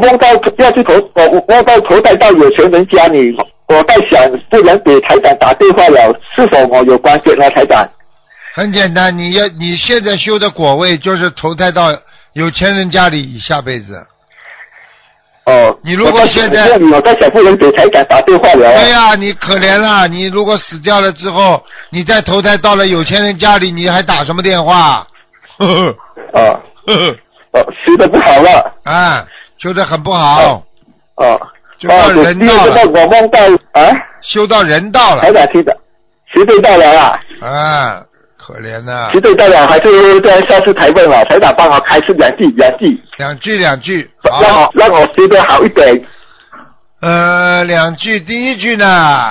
梦到要去我梦到投胎到有钱人家里，我在想，不然给台长打电话了，是否我有关系呢？台长？ 很简单，你现在修的果位就是投胎到有钱人家里下辈子。 哦， 你如果现在我在想，不能给台长打电话了。 对呀，你可怜了，你如果死掉了之后，你再投胎到了有钱人家里，你还打什么电话？呵呵。 哦。 呵呵。 修的不好了。 啊，修的很不好。 哦。 修到人道了。 我梦到啊。 修到人道了。 台长听的，学对到了啊。 啊，可怜呐。 学对到了，还是在下次台问了，台长帮我开示两句。 两句。 让我学得好一点。 两句，第一句呢，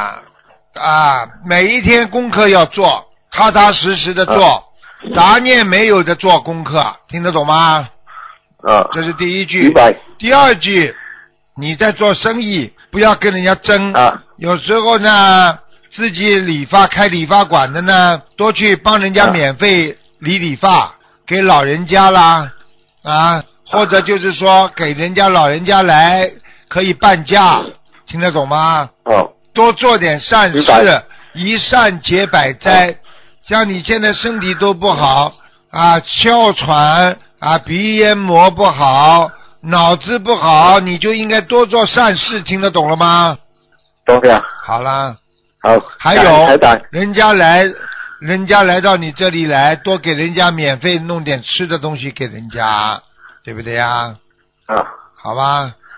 每一天功课要做，踏踏实实的做，杂念没有的做功课，听得懂吗？这是第一句。 明白。 第二句，你在做生意，不要跟人家争。有时候呢，自己开理发馆的呢，多去帮人家免费理发，给老人家啦，或者就是说给老人家来可以半价，听得懂吗？多做点善事，一善解百灾。像你现在身体都不好哮喘鼻咽膜不好，脑子不好，你就应该多做善事，听得懂了吗？ 懂了。 好了。 好。 还有人家来到你这里来，多给人家免费弄点吃的东西给人家，对不对呀？ 好吧。